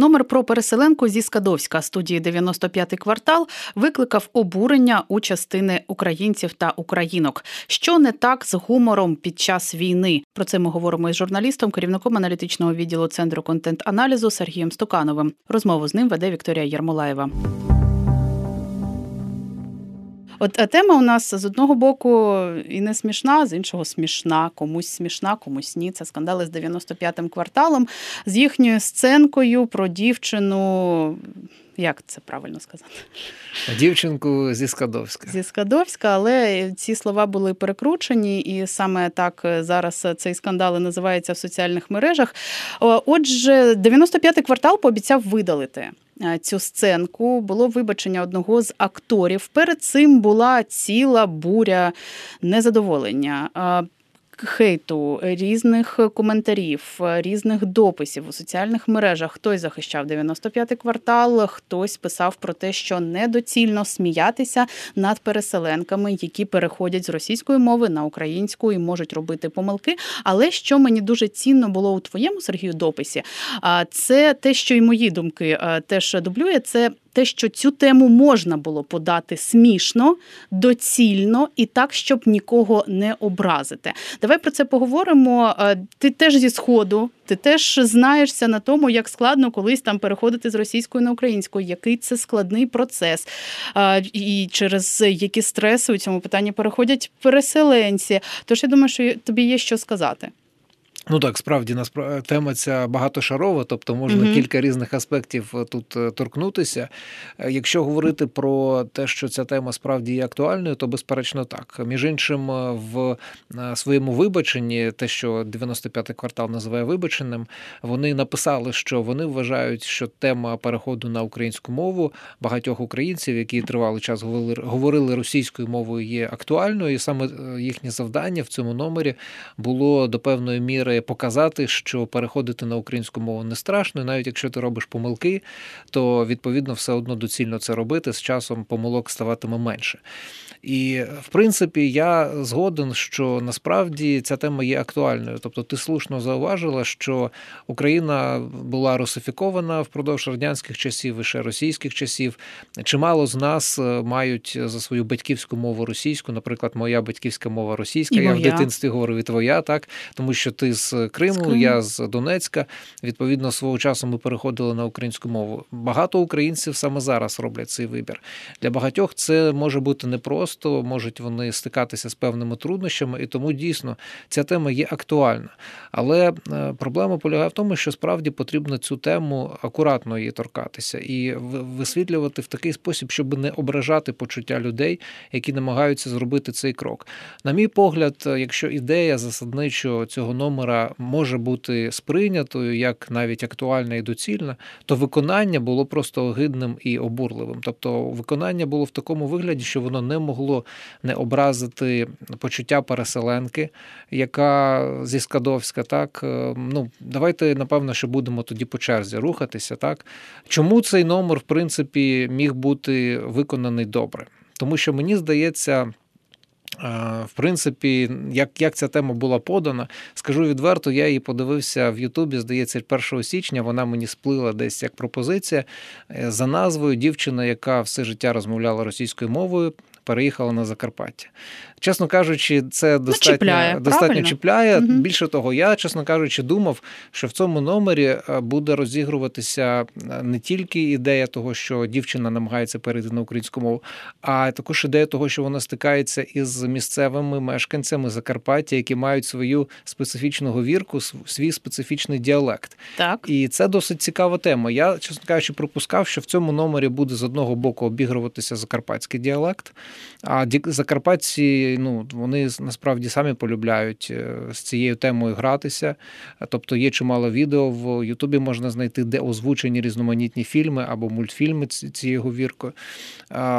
Номер про переселенку зі Скадовська студії «95-й квартал» викликав обурення у частини українців та українок. Що не так з гумором під час війни? Про це ми говоримо із журналістом, керівником аналітичного відділу Центру контент-аналізу Сергієм Стукановим. Розмову з ним веде Вікторія Ярмолаєва. От тема у нас з одного боку і не смішна, з іншого смішна. Комусь ні. Це скандали з 95-м кварталом, з їхньою сценкою про дівчину, як це правильно сказати? Дівчинку зі Скадовська. Зі Скадовська, але ці слова були перекручені, і саме так зараз цей скандал називається в соціальних мережах. Отже, 95-й квартал пообіцяв видалити цю сценку. Було вибачення одного з акторів. Перед цим була ціла буря незадоволення, хейту, різних коментарів, різних дописів у соціальних мережах. Хтось захищав 95-й квартал, хтось писав про те, що недоцільно сміятися над переселенками, які переходять з російської мови на українську і можуть робити помилки. Але що мені дуже цінно було у твоєму, Сергію, дописі, це те, що і мої думки теж дублює, це те, що цю тему можна було подати смішно, доцільно і так, щоб нікого не образити. Давай про це поговоримо. Ти теж зі Сходу, ти теж знаєшся на тому, як складно колись там переходити з російської на українську, який це складний процес, і через які стреси у цьому питанні переходять переселенці. Тож я думаю, що тобі є що сказати. Ну так, справді, тема ця багатошарова, тобто можна кілька різних аспектів тут торкнутися. Якщо говорити про те, що ця тема справді є актуальною, то безперечно так. Між іншим, в своєму вибаченні, те, що 95-й квартал називає вибаченим, вони написали, що вони вважають, що тема переходу на українську мову багатьох українців, які тривалий час говорили російською мовою, є актуальною, і саме їхнє завдання в цьому номері було до певної міри показати, що переходити на українську мову не страшно, і навіть якщо ти робиш помилки, то, відповідно, все одно доцільно це робити, з часом помилок ставатиме менше. І, в принципі, я згоден, що насправді ця тема є актуальною. Тобто ти слушно зауважила, що Україна була русифікована впродовж радянських часів і ще російських часів. Чимало з нас мають за свою батьківську мову російську, наприклад, моя батьківська мова російська, я в дитинстві говорив і твоя, так, тому що ти з Криму, я з Донецька. Відповідно, свого часу ми переходили на українську мову. Багато українців саме зараз роблять цей вибір. Для багатьох це може бути непросто, можуть вони стикатися з певними труднощами, і тому дійсно ця тема є актуальна. Але проблема полягає в тому, що справді потрібно цю тему акуратно її торкатися і висвітлювати в такий спосіб, щоб не ображати почуття людей, які намагаються зробити цей крок. На мій погляд, якщо ідея засадничого цього номера може бути сприйнятою як навіть актуальна і доцільна, то виконання було просто огидним і обурливим. Тобто виконання було в такому вигляді, що воно не могло не образити почуття переселенки, яка зі Скадовська, так, давайте, напевно, що будемо тоді по черзі рухатися, так. Чому цей номер, в принципі, міг бути виконаний добре? Тому що, мені здається, в принципі, як ця тема була подана, скажу відверто, я її подивився в Ютубі, здається, 1 січня, вона мені сплила десь як пропозиція за назвою «Дівчина, яка все життя розмовляла російською мовою, переїхала на Закарпаття». Чесно кажучи, це достатньо чіпляє. Більше того, я, чесно кажучи, думав, що в цьому номері буде розігруватися не тільки ідея того, що дівчина намагається перейти на українську мову, а також ідея того, що вона стикається із місцевими мешканцями Закарпаття, які мають свою специфічну говірку, свій специфічний діалект. Так. І це досить цікава тема. Я, чесно кажучи, припускав, що в цьому номері буде з одного боку обігруватися закарпатський діалект, а закарпатці, вони насправді самі полюбляють з цією темою гратися. Тобто є чимало відео в Ютубі можна знайти, де озвучені різноманітні фільми або мультфільми цією говіркою.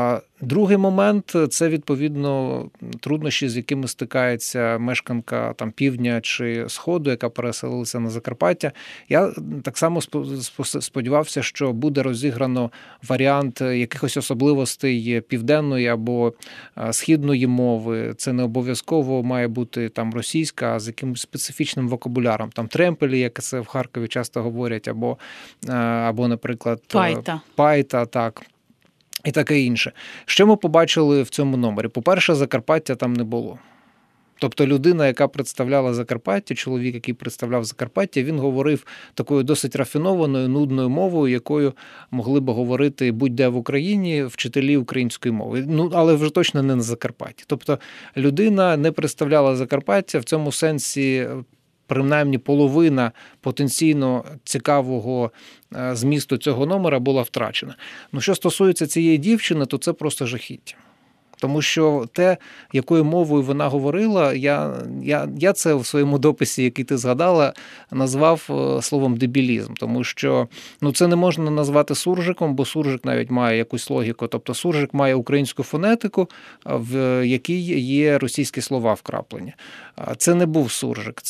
Другий момент – це, відповідно, труднощі, з якими стикається мешканка там півдня чи Сходу, яка переселилася на Закарпаття. Я так само сподівався, що буде розіграно варіант якихось особливостей південної або східної мови. Це не обов'язково має бути там російська, а з якимось специфічним вокабуляром. Там тремпелі, як це в Харкові часто говорять, або наприклад, пайта, так. І таке інше. Що ми побачили в цьому номері? По-перше, Закарпаття там не було. Тобто людина, яка представляла Закарпаття, чоловік, який представляв Закарпаття, він говорив такою досить рафінованою, нудною мовою, якою могли б говорити будь-де в Україні вчителі української мови. Але вже точно не на Закарпатті. Тобто людина не представляла Закарпаття, в цьому сенсі принаймні половина потенційно цікавого змісту цього номера була втрачена. Що стосується цієї дівчини, то це просто жахіття. Тому що те, якою мовою вона говорила, я це в своєму дописі, який ти згадала, назвав словом дебілізм. Тому що це не можна назвати суржиком, бо суржик навіть має якусь логіку. Тобто суржик має українську фонетику, в якій є російські слова вкраплені. Це не був суржик.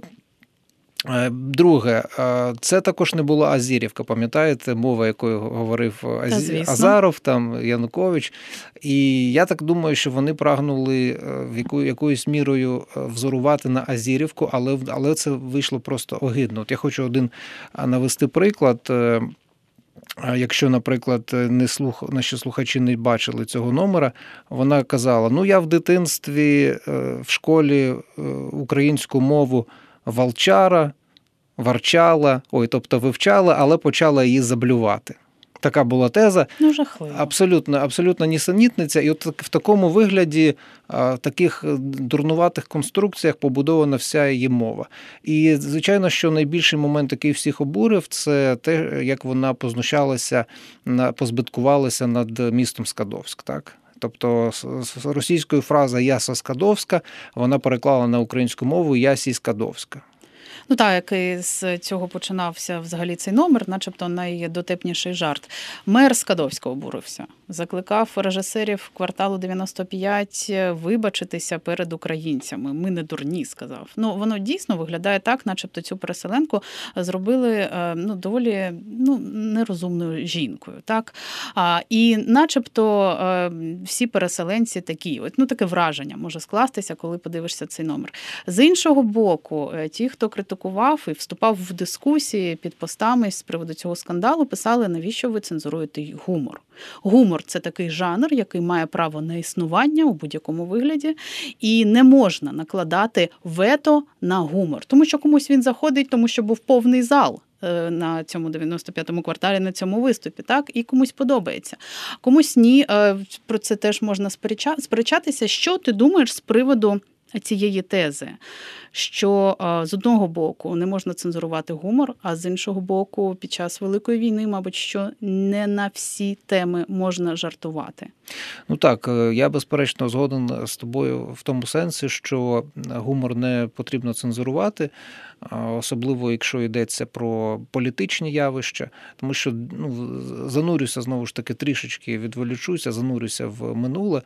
Друге, це також не була Азірівка, пам'ятаєте, мова, якою говорив Азаров, там, Янукович. І я так думаю, що вони прагнули якоюсь мірою взорувати на Азірівку, але це вийшло просто огидно. От я хочу один навести приклад. Якщо, наприклад, наші слухачі не бачили цього номера, вона казала, я в дитинстві в школі українську мову тобто вивчала, але почала її заблювати. Така була теза. Жахливо. Абсолютно нісенітниця. І от в такому вигляді, таких дурнуватих конструкціях побудована вся її мова. І, звичайно, що найбільший момент, який всіх обурив, це те, як вона познущалася, позбиткувалася над містом Скадовськ, так? Тобто з російською фраза «Я со Скадовська» вона переклала на українську мову «Я сі Скадовська». Так, і з цього починався взагалі цей номер, начебто найдотепніший жарт. Мер Скадовська обурився. Закликав режисерів «Кварталу 95» вибачитися перед українцями. Ми не дурні, сказав. Воно дійсно виглядає так, начебто цю переселенку зробили доволі нерозумною жінкою. Так? І начебто всі переселенці такі. Таке враження може скластися, коли подивишся цей номер. З іншого боку, ті, хто критикував і вступав в дискусії під постами з приводу цього скандалу, писали, навіщо ви цензуруєте гумор. Гумор – це такий жанр, який має право на існування у будь-якому вигляді, і не можна накладати вето на гумор. Тому що комусь він заходить, тому що був повний зал на цьому 95-му кварталі, на цьому виступі, так? І комусь подобається. Комусь ні, про це теж можна сперечатися. Що ти думаєш з приводу цієї тези, що з одного боку не можна цензурувати гумор, а з іншого боку під час Великої війни, мабуть, що не на всі теми можна жартувати? Так, я безперечно згоден з тобою в тому сенсі, що гумор не потрібно цензурувати, особливо якщо йдеться про політичні явища, тому що занурюся знову ж таки трішечки, відволічуся, занурюся в минуле.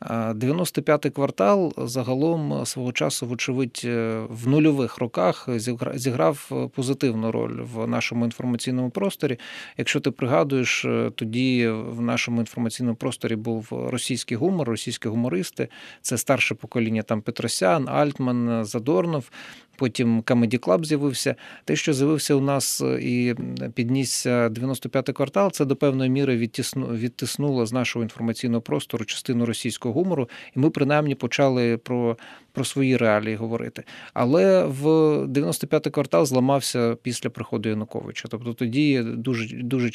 95-й квартал загалом свого часу, вочевидь, в нульових роках зіграв позитивну роль в нашому інформаційному просторі. Якщо ти пригадуєш, тоді в нашому інформаційному просторі був російський гумор, російські гумористи, це старше покоління, там Петросян, Альтман, Задорнов, потім Comedy Club з'явився. Те, що з'явився у нас і піднісся 95-й квартал, це до певної міри відтиснуло з нашого інформаційного простору частину російського гумору, і ми принаймні почали про свої реалії говорити. Але в 95-й квартал зламався після приходу Януковича. Тобто тоді дуже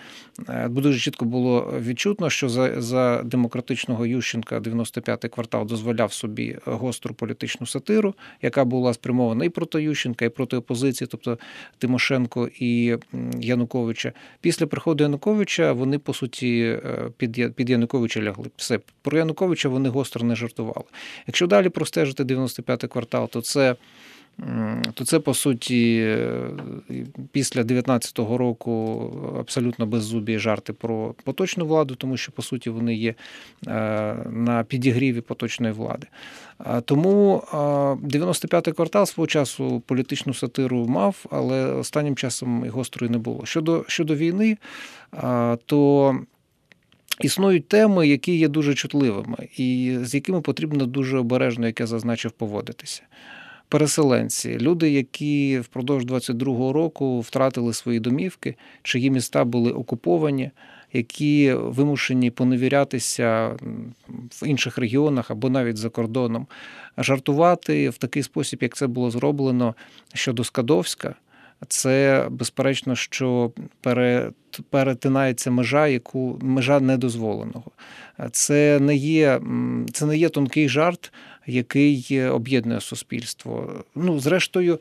чітко було відчутно, що за демократичного Ющенка 95-й квартал дозволяв собі гостру політичну сатиру, яка була спрямована і проти Ющенка, і проти опозиції, тобто Тимошенко і Януковича. Після приходу Януковича вони, по суті, під Януковича лягли. Все, про Януковича вони гостро не жартували. Якщо далі простежити 95-й квартал, то це то це, по суті, після 19-го року абсолютно беззубі жарти про поточну владу, тому що, по суті, вони є на підігріві поточної влади. Тому 95-й квартал свого часу політичну сатиру мав, але останнім часом і гострої не було. Щодо війни, то існують теми, які є дуже чутливими і з якими потрібно дуже обережно, як я зазначив, поводитися. Переселенці, люди, які впродовж 22-го року втратили свої домівки, чиї міста були окуповані, які вимушені поневірятися в інших регіонах або навіть за кордоном. Жартувати в такий спосіб, як це було зроблено щодо Скадовська, це, безперечно, що перетинається межа недозволеного. Це не є тонкий жарт, який об'єднує суспільство. Зрештою,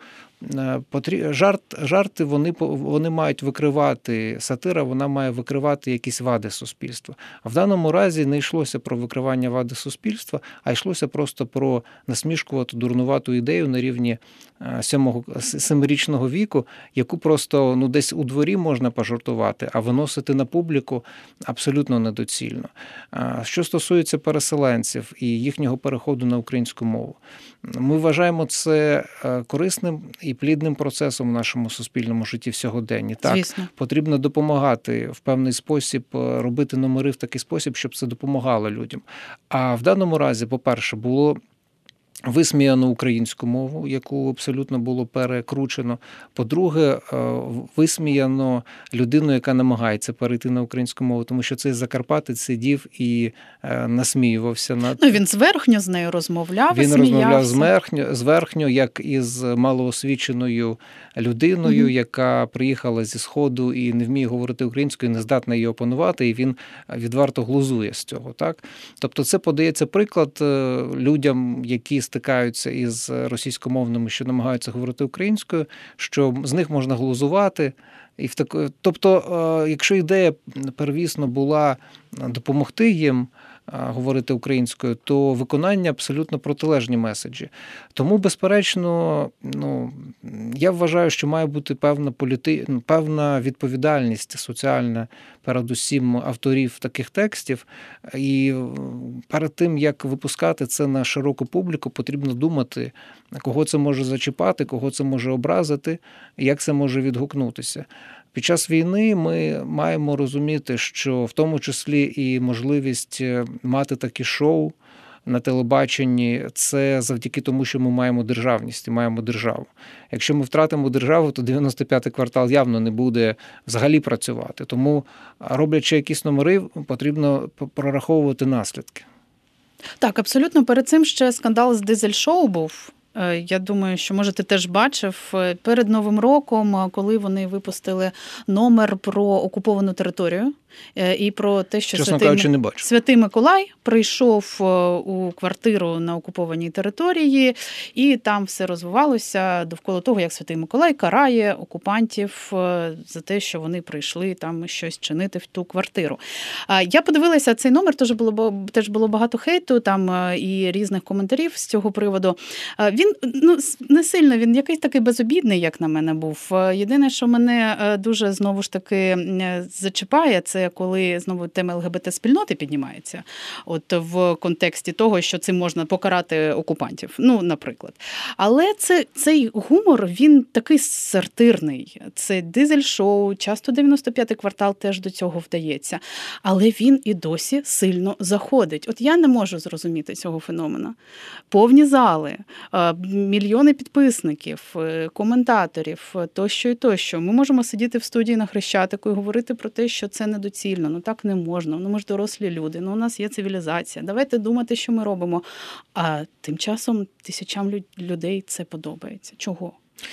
жарти вони мають викривати, сатира вона має викривати якісь вади суспільства. А в даному разі не йшлося про викривання вади суспільства, а йшлося просто про насмішкувату, дурнувату ідею на рівні 7-річного віку, яку просто десь у дворі можна пожартувати, а виносити на публіку абсолютно недоцільно. Що стосується переселенців і їхнього переходу на українську мову, ми вважаємо це корисним і плідним процесом в нашому суспільному житті в сьогоденні. Так, звісно, потрібно допомагати в певний спосіб, робити номери в такий спосіб, щоб це допомагало людям. А в даному разі, по-перше, було висміяно українську мову, яку абсолютно було перекручено. По-друге, висміяно людину, яка намагається перейти на українську мову, тому що цей закарпатець сидів і насміювався над... Він зверхньо з нею розмовляв, Він розмовляв зверхньо, як із малоосвіченою людиною, яка приїхала зі Сходу і не вміє говорити українською, не здатна її опанувати, і він відверто глузує з цього. Так? Тобто це подається приклад людям, які стикаються із російськомовними, що намагаються говорити українською, що з них можна глузувати. Тобто, якщо ідея первісно була допомогти їм говорити українською, то виконання абсолютно протилежні меседжі. Тому, безперечно, я вважаю, що має бути певна відповідальність соціальна передусім авторів таких текстів. І перед тим, як випускати це на широку публіку, потрібно думати, кого це може зачіпати, кого це може образити, як це може відгукнутися. Під час війни ми маємо розуміти, що в тому числі і можливість мати такі шоу на телебаченні – це завдяки тому, що ми маємо державність і маємо державу. Якщо ми втратимо державу, то 95-й квартал явно не буде взагалі працювати. Тому, роблячи якісь номери, потрібно прораховувати наслідки. Так, абсолютно. Перед цим ще скандал з дизель-шоу був. Я думаю, що, може, ти теж бачив, перед Новим роком, коли вони випустили номер про окуповану територію і про те, що Святий Миколай прийшов у квартиру на окупованій території, і там все розвивалося довкола того, як Святий Миколай карає окупантів за те, що вони прийшли там щось чинити в ту квартиру. Я подивилася цей номер, теж було багато хейту там і різних коментарів з цього приводу. Він не сильно, він якийсь такий безобідний, як на мене, був. Єдине, що мене дуже, знову ж таки, зачіпає, це коли, знову, тема ЛГБТ-спільноти піднімається. От в контексті того, що цим можна покарати окупантів, наприклад. Але цей гумор, він такий сатирний. Це дизель-шоу, часто 95-й квартал теж до цього вдається. Але він і досі сильно заходить. От я не можу зрозуміти цього феномена. Повні зали, мільйони підписників, коментаторів, тощо і тощо. Ми можемо сидіти в студії на Хрещатику і говорити про те, що це недоцільно, так не можна, ми ж дорослі люди, у нас є цивілізація, давайте думати, що ми робимо. А тим часом тисячам людей це подобається. Чого?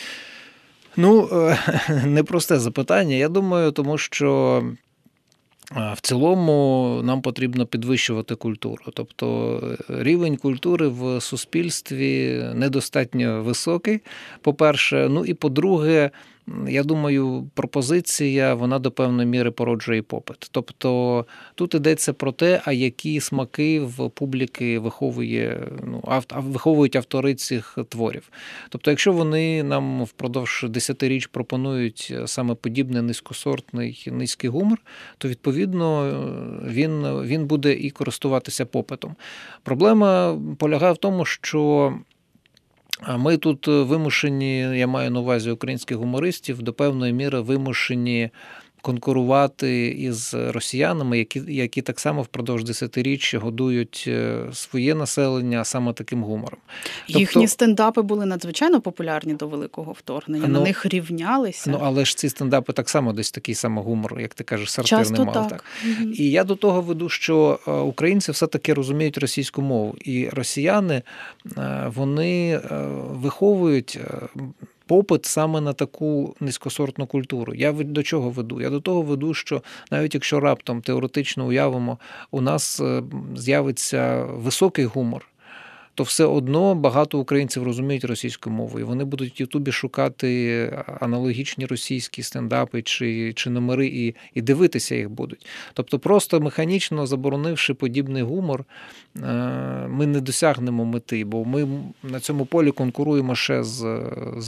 Непросте запитання. Я думаю, тому що в цілому нам потрібно підвищувати культуру. Тобто рівень культури в суспільстві недостатньо високий, по-перше. І по-друге, я думаю, пропозиція, вона до певної міри породжує і попит. Тобто тут йдеться про те, а які смаки в публіки виховують автори цих творів. Тобто, якщо вони нам впродовж 10 річ пропонують саме подібний низькосортний, низький гумор, то, відповідно, він буде і користуватися попитом. Проблема полягає в тому, що ми тут вимушені, я маю на увазі українських гумористів, до певної міри вимушені конкурувати із росіянами, які так само впродовж 10-річ годують своє населення саме таким гумором. Їхні стендапи були надзвичайно популярні до великого вторгнення, на них рівнялися. Але ж ці стендапи так само десь такий самий гумор, як ти кажеш, сатирний мав. Так. І я до того веду, що українці все-таки розуміють російську мову, і росіяни, вони виховують попит саме на таку низькосортну культуру. Я до чого веду? Я до того веду, що навіть якщо раптом теоретично уявимо, у нас з'явиться високий гумор, то все одно багато українців розуміють російську мову, і вони будуть в Ютубі шукати аналогічні російські стендапи чи номери і дивитися їх будуть. Тобто просто механічно заборонивши подібний гумор, ми не досягнемо мети, бо ми на цьому полі конкуруємо ще з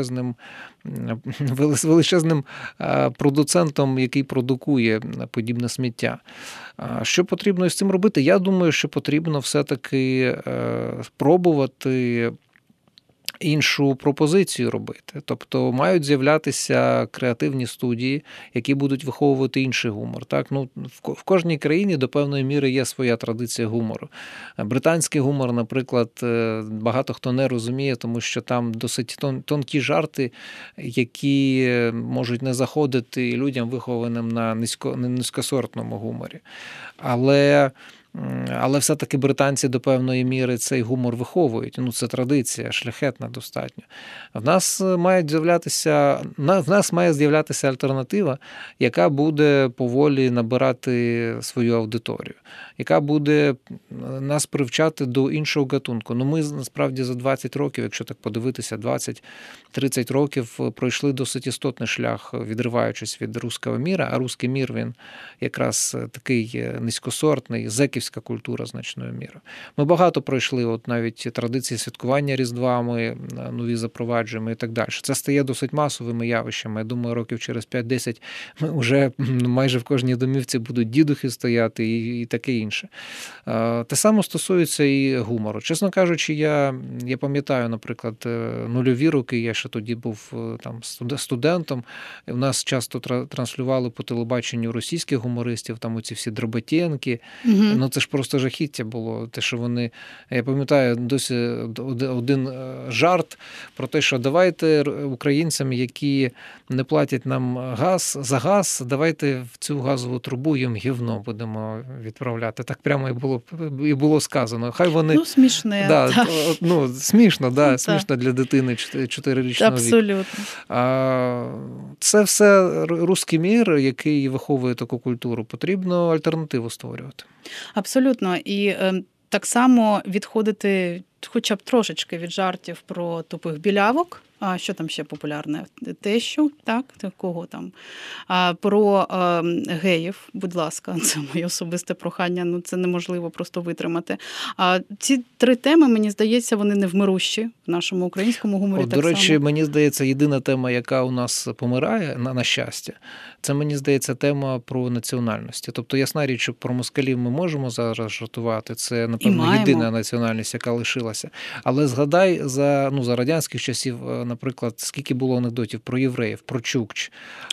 величезним продуцентом, який продукує подібне сміття. Що потрібно із цим робити? Я думаю, що потрібно все-таки спробувати іншу пропозицію робити. Тобто мають з'являтися креативні студії, які будуть виховувати інший гумор. Так? В кожній країні до певної міри є своя традиція гумору. Британський гумор, наприклад, багато хто не розуміє, тому що там досить тонкі жарти, які можуть не заходити людям, вихованим на низькосортному гуморі. Але все-таки британці до певної міри цей гумор виховують. Це традиція, шляхетна достатньо. В нас має з'являтися альтернатива, яка буде поволі набирати свою аудиторію, яка буде нас привчати до іншого гатунку. Ми, насправді, за 20 років, якщо так подивитися, 20-30 років пройшли досить істотний шлях, відриваючись від руського міра, а руський мір, він якраз такий низькосортний, зеківська культура значною мірою. Ми багато пройшли, навіть традиції святкування Різдва, ми нові запроваджуємо і так далі. Це стає досить масовими явищами. Я думаю, років через 5-10 ми вже майже в кожній домівці будуть дідухи стояти і таке інше. Те саме стосується і гумору. Чесно кажучи, я пам'ятаю, наприклад, нульові роки, я ще тоді був там студентом, і в нас часто транслювали по телебаченню російських гумористів, там оці всі Дроботєнки. Це ж просто жахіття було. Те, що вони, я пам'ятаю, досі один жарт про те, що давайте українцям, які не платять нам за газ, давайте в цю газову трубу їм гівно будемо відправляти. Так прямо і було сказано. Хай вони... смішне. Да, смішно, смішно для дитини 4-річного віку. Абсолютно. Це все руський мір, який виховує таку культуру. Потрібно альтернативу створювати. Абсолютно. І так само відходити хоча б трошечки від жартів про тупих білявок. А що там ще популярне? Тещу, так? Кого там? Про геїв, будь ласка, це моє особисте прохання, це неможливо просто витримати. Ці 3 теми, мені здається, вони невмирущі в нашому українському гуморі. До речі, мені здається, єдина тема, яка у нас помирає, на щастя, це, мені здається, тема про національності. Тобто, ясна річ, що про москалів ми можемо зараз жартувати, це, напевно, єдина національність, яка лишилася. Але згадай, за радянських часів, наприклад, скільки було анекдотів про євреїв, про чукч,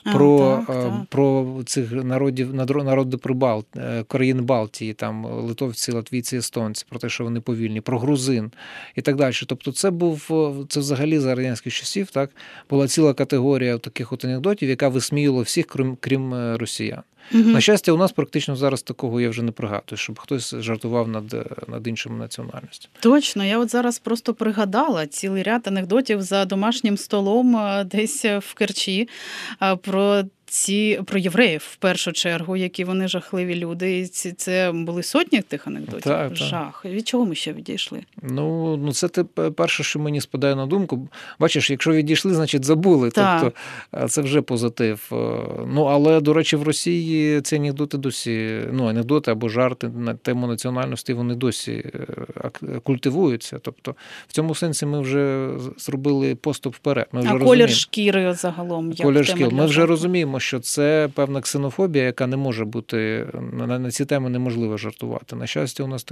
про цих народів країн Балтії, там литовці, латвійці, естонці, про те, що вони повільні, про грузин і так далі. Тобто це взагалі за радянських часів, так, була ціла категорія таких анекдотів, яка висміювала всіх, крім росіян. На щастя, у нас практично зараз такого я вже не пригадую, щоб хтось жартував над іншими національностями. Точно, я зараз просто пригадала цілий ряд анекдотів за домашнім столом десь в Керчі про про євреїв в першу чергу, які вони жахливі люди. І це були сотні тих анекдотів. Так. Жах. Від чого ми ще відійшли? Ну це перше, що мені спадає на думку. Бачиш, якщо відійшли, значить забули. Так. Тобто це вже позитив. Ну, але, до речі, в Росії ці анекдоти досі, анекдоти або жарти на тему національності, вони досі культивуються. Тобто в цьому сенсі ми вже зробили поступ вперед. Ми вже колір шкіри загалом, як колір шкіри. Ми вже жарту. розуміємо, що це певна ксенофобія, яка не може бути, на ці теми неможливо жартувати. На щастя, у нас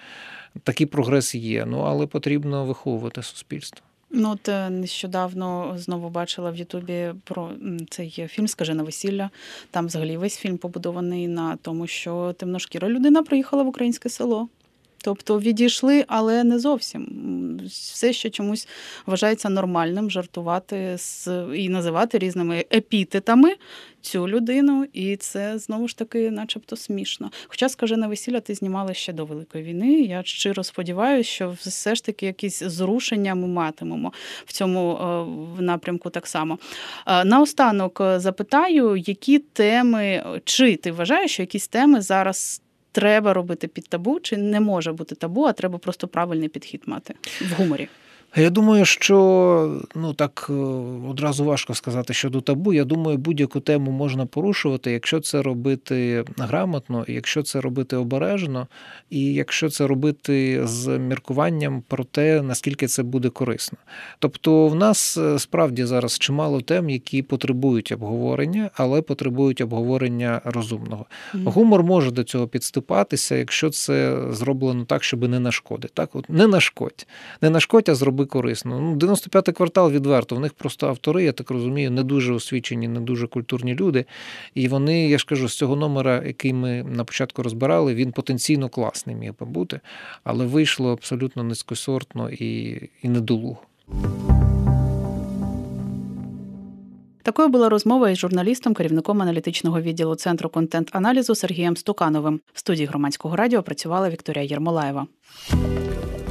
такий прогрес є, але потрібно виховувати суспільство. От нещодавно знову бачила в Ютубі про цей фільм «Скажене весілля». Там взагалі весь фільм побудований на тому, що темношкіра людина приїхала в українське село. Тобто відійшли, але не зовсім. Все, що чомусь вважається нормальним, жартувати і називати різними епітетами цю людину, і це, знову ж таки, начебто смішно. Хоча «Скажене весілля» ти знімала ще до Великої війни, я щиро сподіваюся, що все ж таки якісь зрушення ми матимемо в цьому напрямку так само. Наостанок запитаю, які теми, чи ти вважаєш, що якісь теми зараз треба робити під табу, чи не може бути табу, а треба просто правильний підхід мати в гуморі? Я думаю, що так одразу важко сказати щодо табу. Я думаю, будь-яку тему можна порушувати, якщо це робити грамотно, якщо це робити обережно, і якщо це робити з міркуванням про те, наскільки це буде корисно. Тобто в нас справді зараз чимало тем, які потребують обговорення, але потребують обговорення розумного. Гумор може до цього підступатися, якщо це зроблено так, щоб не нашкодити. Так, не нашкодь. Не нашкодь, а зроби корисно. 95-й квартал відверто. В них просто автори, я так розумію, не дуже освічені, не дуже культурні люди. І вони, я ж кажу, з цього номера, який ми на початку розбирали, він потенційно класний міг би бути, але вийшло абсолютно низькосортно і недолуго. Такою була розмова із журналістом, керівником аналітичного відділу Центру контент-аналізу Сергієм Стукановим. В студії Громадського радіо працювала Вікторія Єрмолаєва.